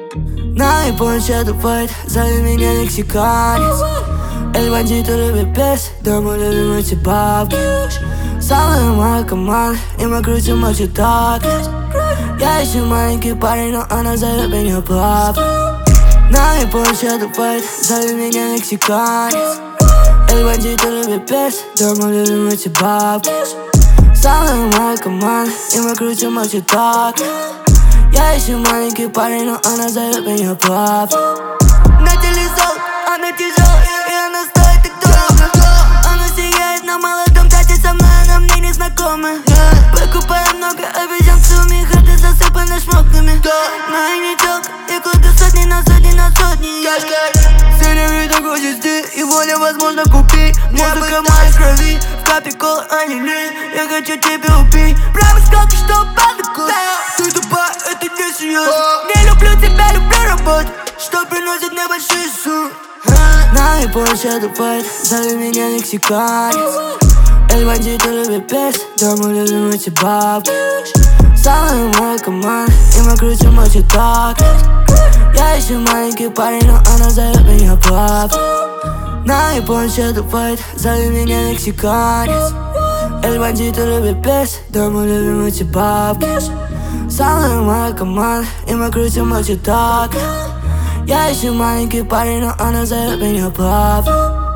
На и планшету файт, зови меня мексиканец. Эль бандиту любит пес, дома любим эти бабки. Самая моя команда, и мы крутим мочи так. Я еще маленький парень, но она зовет меня папа. На и планшету файт, зови меня мексиканец. Эль бандиту любит пес, дома любим эти бабки. Самая моя команда, и мы крутим мочи так. Я еще маленький парень, но она зовет меня папа. На теле золото, она тяжелая, и она стоит так дорого. Она сияет на молодом тате, со мной она мне не знакома. Покупаю много обезьян в сумме, хаты засыпаны шмотками. Но и не телка, я кладу сотни на сотни на сотни. Сегодня видно хочешь ты, и воля возможно купить. Музыка моей крови, в капе кола, а не лень. Я хочу тебя убить, прямо сколько, что падает. Ты тупая, это не серьезно. Не люблю тебя, люблю работать, что приносит мне большие суммы. На и планшету файт, зови меня мексиканец. Эль бандиту любит пес, дома любим эти бабки. Самая моя команда, и мы крутим мочи так. Я еще маленький парень, но она зовет меня папа. На и планшету файт, зови меня мексиканец. Эль бандиту любит пес, дома любим эти бабки. Самая моя команда, и мы крутим мочи так. Я еще маленький парень, но она зовет меня папа.